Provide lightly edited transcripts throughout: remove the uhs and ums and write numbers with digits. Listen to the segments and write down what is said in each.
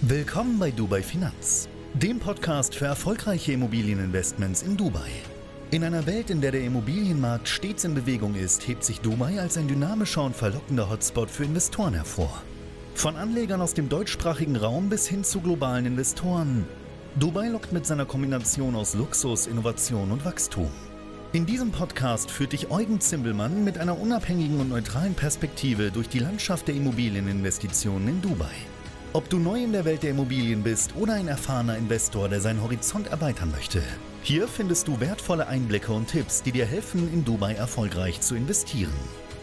Willkommen bei Dubai Finanz, dem Podcast für erfolgreiche Immobilieninvestments in Dubai. In einer Welt, in der der Immobilienmarkt stets in Bewegung ist, hebt sich Dubai als ein dynamischer und verlockender Hotspot für Investoren hervor. Von Anlegern aus dem deutschsprachigen Raum bis hin zu globalen Investoren. Dubai lockt mit seiner Kombination aus Luxus, Innovation und Wachstum. In diesem Podcast führt dich Eugen Zimbelmann mit einer unabhängigen und neutralen Perspektive durch die Landschaft der Immobilieninvestitionen in Dubai. Ob du neu in der Welt der Immobilien bist oder ein erfahrener Investor, der seinen Horizont erweitern möchte, hier findest du wertvolle Einblicke und Tipps, die dir helfen, in Dubai erfolgreich zu investieren.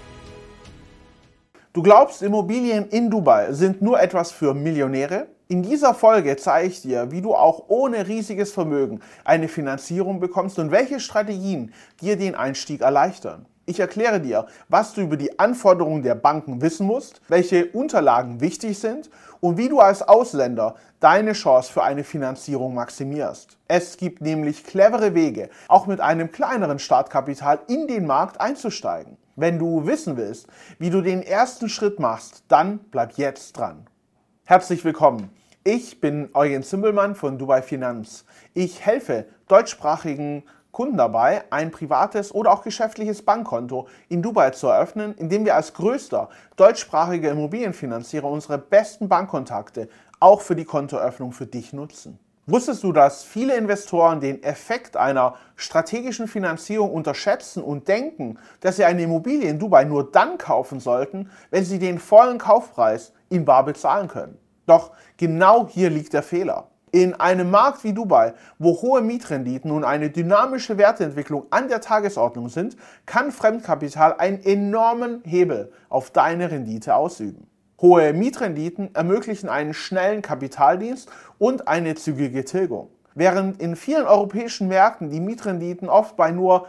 Du glaubst, Immobilien in Dubai sind nur etwas für Millionäre? In dieser Folge zeige ich dir, wie du auch ohne riesiges Vermögen eine Finanzierung bekommst und welche Strategien dir den Einstieg erleichtern. Ich erkläre dir, was du über die Anforderungen der Banken wissen musst, welche Unterlagen wichtig sind und wie du als Ausländer deine Chance für eine Finanzierung maximierst. Es gibt nämlich clevere Wege, auch mit einem kleineren Startkapital in den Markt einzusteigen. Wenn du wissen willst, wie du den ersten Schritt machst, dann bleib jetzt dran. Herzlich willkommen. Ich bin Eugen Zimbelmann von Dubai Finanz. Ich helfe deutschsprachigen Kunden dabei, ein privates oder auch geschäftliches Bankkonto in Dubai zu eröffnen, indem wir als größter deutschsprachiger Immobilienfinanzierer unsere besten Bankkontakte auch für die Kontoeröffnung für dich nutzen. Wusstest du, dass viele Investoren den Effekt einer strategischen Finanzierung unterschätzen und denken, dass sie eine Immobilie in Dubai nur dann kaufen sollten, wenn sie den vollen Kaufpreis in bar bezahlen können? Doch genau hier liegt der Fehler. In einem Markt wie Dubai, wo hohe Mietrenditen und eine dynamische Wertentwicklung an der Tagesordnung sind, kann Fremdkapital einen enormen Hebel auf deine Rendite ausüben. Hohe Mietrenditen ermöglichen einen schnellen Kapitaldienst und eine zügige Tilgung. Während in vielen europäischen Märkten die Mietrenditen oft bei nur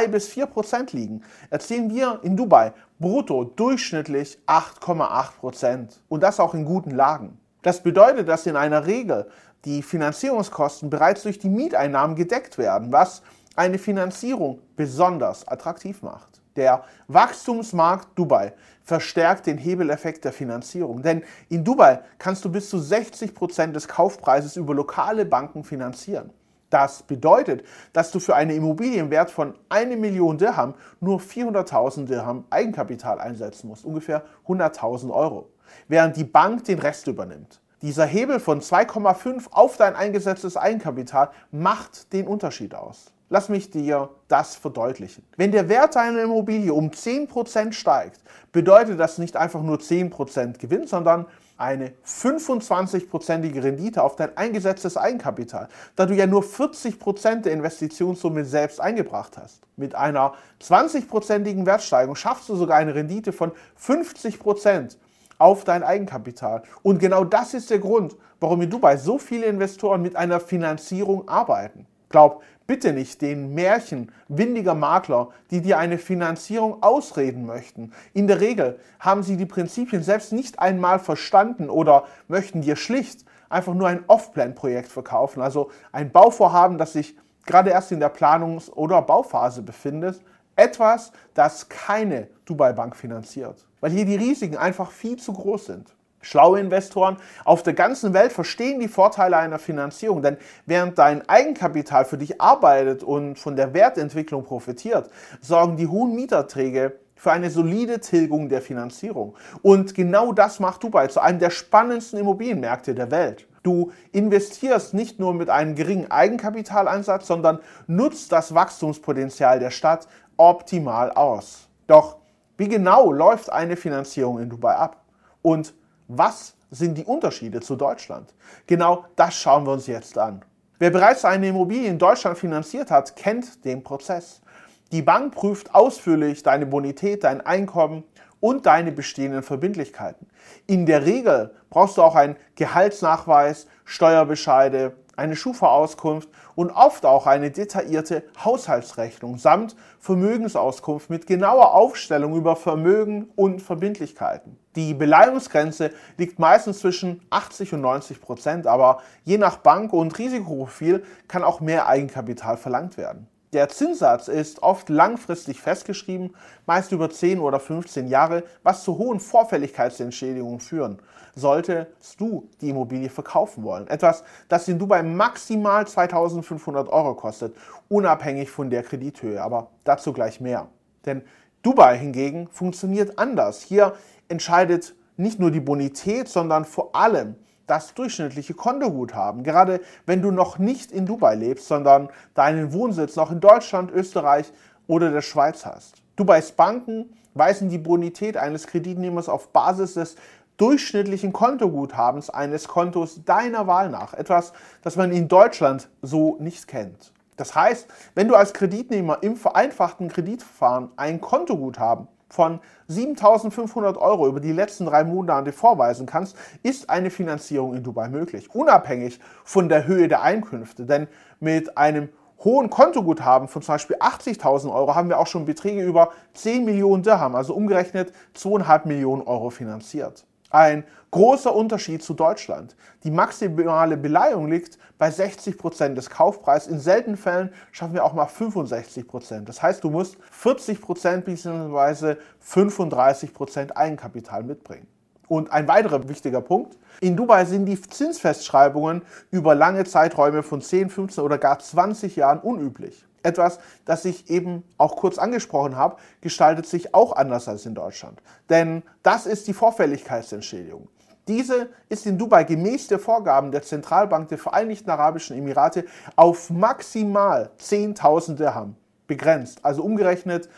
3-4% liegen, erzielen wir in Dubai brutto durchschnittlich 8,8%. Und das auch in guten Lagen. Das bedeutet, dass in einer Regel die Finanzierungskosten bereits durch die Mieteinnahmen gedeckt werden, was eine Finanzierung besonders attraktiv macht. Der Wachstumsmarkt Dubai verstärkt den Hebeleffekt der Finanzierung, denn in Dubai kannst du bis zu 60% des Kaufpreises über lokale Banken finanzieren. Das bedeutet, dass du für eine Immobilie im Wert von 1 Million Dirham nur 400.000 Dirham Eigenkapital einsetzen musst, ungefähr 100.000 Euro, während die Bank den Rest übernimmt. Dieser Hebel von 2,5 auf dein eingesetztes Eigenkapital macht den Unterschied aus. Lass mich dir das verdeutlichen. Wenn der Wert deiner Immobilie um 10% steigt, bedeutet das nicht einfach nur 10% Gewinn, sondern eine 25%ige Rendite auf dein eingesetztes Eigenkapital, da du ja nur 40% der Investitionssumme selbst eingebracht hast. Mit einer 20%igen Wertsteigerung schaffst du sogar eine Rendite von 50% auf dein Eigenkapital. Und genau das ist der Grund, warum in Dubai so viele Investoren mit einer Finanzierung arbeiten. Glaub bitte nicht den Märchen windiger Makler, die dir eine Finanzierung ausreden möchten. In der Regel haben sie die Prinzipien selbst nicht einmal verstanden oder möchten dir schlicht einfach nur ein Off-Plan-Projekt verkaufen, also ein Bauvorhaben, das sich gerade erst in der Planungs- oder Bauphase befindet. Etwas, das keine Dubai-Bank finanziert, weil hier die Risiken einfach viel zu groß sind. Schlaue Investoren auf der ganzen Welt verstehen die Vorteile einer Finanzierung, denn während dein Eigenkapital für dich arbeitet und von der Wertentwicklung profitiert, sorgen die hohen Mieterträge für eine solide Tilgung der Finanzierung. Und genau das macht Dubai zu einem der spannendsten Immobilienmärkte der Welt. Du investierst nicht nur mit einem geringen Eigenkapitaleinsatz, sondern nutzt das Wachstumspotenzial der Stadt optimal aus. Doch wie genau läuft eine Finanzierung in Dubai ab? Und was sind die Unterschiede zu Deutschland? Genau das schauen wir uns jetzt an. Wer bereits eine Immobilie in Deutschland finanziert hat, kennt den Prozess. Die Bank prüft ausführlich deine Bonität, dein Einkommen und deine bestehenden Verbindlichkeiten. In der Regel brauchst du auch einen Gehaltsnachweis, Steuerbescheide, eine Schufa-Auskunft und oft auch eine detaillierte Haushaltsrechnung samt Vermögensauskunft mit genauer Aufstellung über Vermögen und Verbindlichkeiten. Die Beleihungsgrenze liegt meistens zwischen 80 und 90%, aber je nach Bank und Risikoprofil kann auch mehr Eigenkapital verlangt werden. Der Zinssatz ist oft langfristig festgeschrieben, meist über 10 oder 15 Jahre, was zu hohen Vorfälligkeitsentschädigungen führen, solltest du die Immobilie verkaufen wollen. Etwas, das in Dubai maximal 2.500 Euro kostet, unabhängig von der Kredithöhe, aber dazu gleich mehr. Denn Dubai hingegen funktioniert anders. Hier entscheidet nicht nur die Bonität, sondern vor allem das durchschnittliche Kontoguthaben. Gerade wenn du noch nicht in Dubai lebst, sondern deinen Wohnsitz noch in Deutschland, Österreich oder der Schweiz hast. Dubais Banken weisen die Bonität eines Kreditnehmers auf Basis des durchschnittlichen Kontoguthabens eines Kontos deiner Wahl nach. Etwas, das man in Deutschland so nicht kennt. Das heißt, wenn du als Kreditnehmer im vereinfachten Kreditverfahren ein Kontoguthaben von 7.500 Euro über die letzten 3 Monate vorweisen kannst, ist eine Finanzierung in Dubai möglich, unabhängig von der Höhe der Einkünfte. Denn mit einem hohen Kontoguthaben von zum Beispiel 80.000 Euro haben wir auch schon Beträge über 10 Millionen Dirham, also umgerechnet 2,5 Millionen Euro finanziert. Ein großer Unterschied zu Deutschland. Die maximale Beleihung liegt bei 60% des Kaufpreises. In seltenen Fällen schaffen wir auch mal 65%. Das heißt, du musst 40% bzw. 35% Eigenkapital mitbringen. Und ein weiterer wichtiger Punkt: In Dubai sind die Zinsfestschreibungen über lange Zeiträume von 10, 15 oder gar 20 Jahren unüblich. Etwas, das ich eben auch kurz angesprochen habe, gestaltet sich auch anders als in Deutschland. Denn das ist die Vorfälligkeitsentschädigung. Diese ist in Dubai gemäß der Vorgaben der Zentralbank der Vereinigten Arabischen Emirate auf maximal 10.000 Dirham begrenzt, also umgerechnet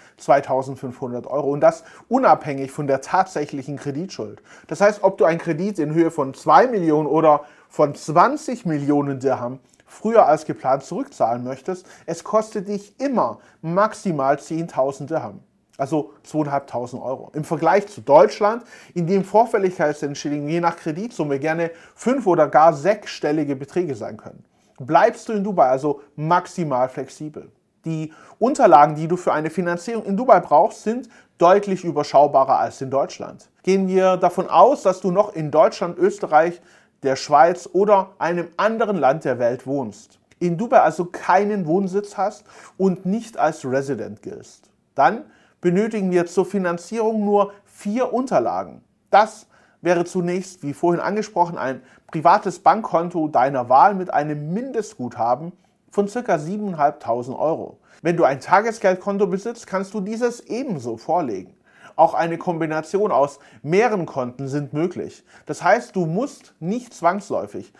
2.500 Euro, und das unabhängig von der tatsächlichen Kreditschuld. Das heißt, ob du einen Kredit in Höhe von 2 Millionen oder von 20 Millionen Dirham früher als geplant zurückzahlen möchtest, es kostet dich immer maximal 10.000 Dirham, also 2.500 Euro. Im Vergleich zu Deutschland, in dem Vorfälligkeitsentschädigungen je nach Kreditsumme gerne 5- oder gar 6-stellige Beträge sein können. Bleibst du in Dubai also maximal flexibel. Die Unterlagen, die du für eine Finanzierung in Dubai brauchst, sind deutlich überschaubarer als in Deutschland. Gehen wir davon aus, dass du noch in Deutschland, Österreich, der Schweiz oder einem anderen Land der Welt wohnst. In Dubai also keinen Wohnsitz hast und nicht als Resident giltst. Dann benötigen wir zur Finanzierung nur 4 Unterlagen. Das wäre zunächst, wie vorhin angesprochen, ein privates Bankkonto deiner Wahl mit einem Mindestguthaben von ca. 7.500 Euro. Wenn du ein Tagesgeldkonto besitzt, kannst du dieses ebenso vorlegen. Auch eine Kombination aus mehreren Konten sind möglich. Das heißt, du musst nicht zwangsläufig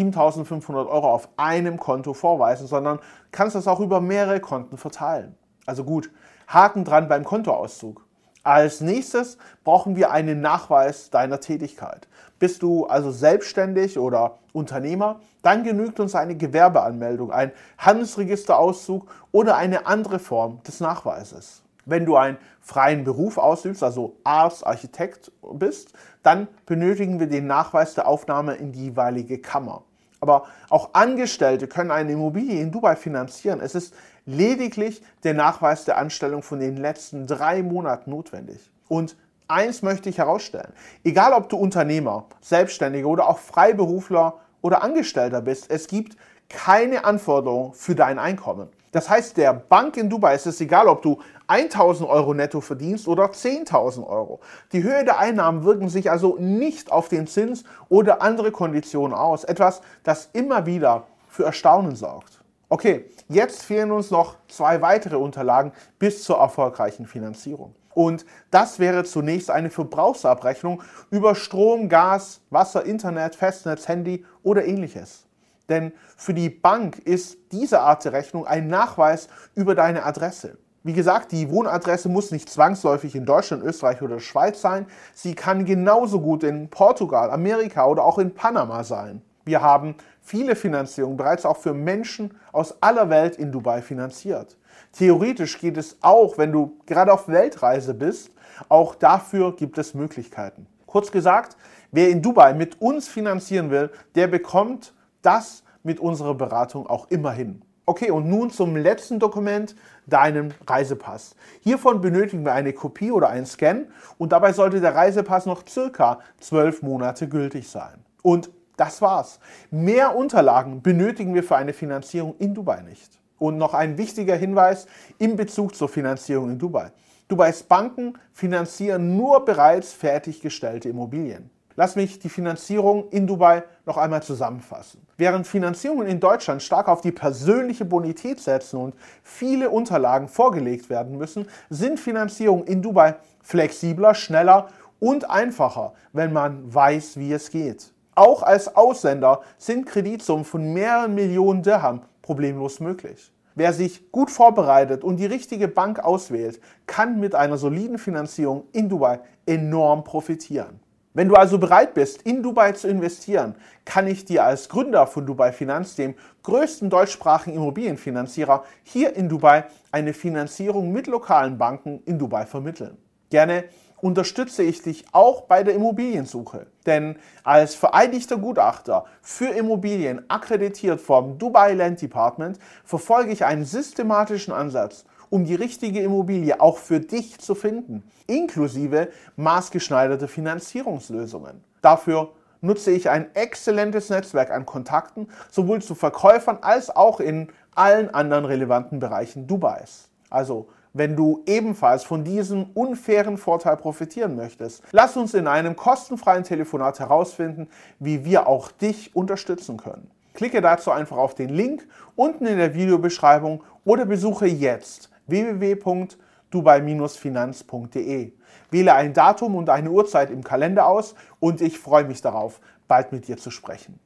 7.500 Euro auf einem Konto vorweisen, sondern kannst das auch über mehrere Konten verteilen. Also gut, Haken dran beim Kontoauszug. Als nächstes brauchen wir einen Nachweis deiner Tätigkeit. Bist du also selbstständig oder Unternehmer, dann genügt uns eine Gewerbeanmeldung, ein Handelsregisterauszug oder eine andere Form des Nachweises. Wenn du einen freien Beruf ausübst, also Arzt, Architekt bist, dann benötigen wir den Nachweis der Aufnahme in die jeweilige Kammer. Aber auch Angestellte können eine Immobilie in Dubai finanzieren. Es ist lediglich der Nachweis der Anstellung von den letzten 3 Monaten notwendig. Und eins möchte ich herausstellen: Egal ob du Unternehmer, Selbstständiger oder auch Freiberufler oder Angestellter bist, es gibt keine Anforderung für dein Einkommen. Das heißt, der Bank in Dubai ist es egal, ob du 1.000 Euro netto verdienst oder 10.000 Euro. Die Höhe der Einnahmen wirken sich also nicht auf den Zins oder andere Konditionen aus. Etwas, das immer wieder für Erstaunen sorgt. Okay, jetzt fehlen uns noch 2 weitere Unterlagen bis zur erfolgreichen Finanzierung. Und das wäre zunächst eine Verbrauchsabrechnung über Strom, Gas, Wasser, Internet, Festnetz, Handy oder ähnliches. Denn für die Bank ist diese Art der Rechnung ein Nachweis über deine Adresse. Wie gesagt, die Wohnadresse muss nicht zwangsläufig in Deutschland, Österreich oder Schweiz sein. Sie kann genauso gut in Portugal, Amerika oder auch in Panama sein. Wir haben viele Finanzierungen bereits auch für Menschen aus aller Welt in Dubai finanziert. Theoretisch geht es auch, wenn du gerade auf Weltreise bist. Auch dafür gibt es Möglichkeiten. Kurz gesagt, wer in Dubai mit uns finanzieren will, der bekommt das mit unserer Beratung auch immer hin. Okay, und nun zum letzten Dokument, deinem Reisepass. Hiervon benötigen wir eine Kopie oder einen Scan und dabei sollte der Reisepass noch circa 12 Monate gültig sein. Und das war's. Mehr Unterlagen benötigen wir für eine Finanzierung in Dubai nicht. Und noch ein wichtiger Hinweis in Bezug zur Finanzierung in Dubai. Dubais Banken finanzieren nur bereits fertiggestellte Immobilien. Lass mich die Finanzierung in Dubai noch einmal zusammenfassen. Während Finanzierungen in Deutschland stark auf die persönliche Bonität setzen und viele Unterlagen vorgelegt werden müssen, sind Finanzierungen in Dubai flexibler, schneller und einfacher, wenn man weiß, wie es geht. Auch als Ausländer sind Kreditsummen von mehreren Millionen Dirham problemlos möglich. Wer sich gut vorbereitet und die richtige Bank auswählt, kann mit einer soliden Finanzierung in Dubai enorm profitieren. Wenn du also bereit bist, in Dubai zu investieren, kann ich dir als Gründer von Dubai Finanz, dem größten deutschsprachigen Immobilienfinanzierer hier in Dubai, eine Finanzierung mit lokalen Banken in Dubai vermitteln. Gerne unterstütze ich dich auch bei der Immobiliensuche, denn als vereidigter Gutachter für Immobilien akkreditiert vom Dubai Land Department verfolge ich einen systematischen Ansatz, um die richtige Immobilie auch für dich zu finden, inklusive maßgeschneiderte Finanzierungslösungen. Dafür nutze ich ein exzellentes Netzwerk an Kontakten, sowohl zu Verkäufern als auch in allen anderen relevanten Bereichen Dubais. Also, wenn du ebenfalls von diesem unfairen Vorteil profitieren möchtest, lass uns in einem kostenfreien Telefonat herausfinden, wie wir auch dich unterstützen können. Klicke dazu einfach auf den Link unten in der Videobeschreibung oder besuche jetzt www.dubai-finanz.de. Wähle ein Datum und eine Uhrzeit im Kalender aus und ich freue mich darauf, bald mit dir zu sprechen.